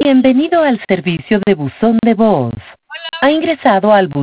Bienvenido al servicio de buzón de voz. Ha ingresado al buzón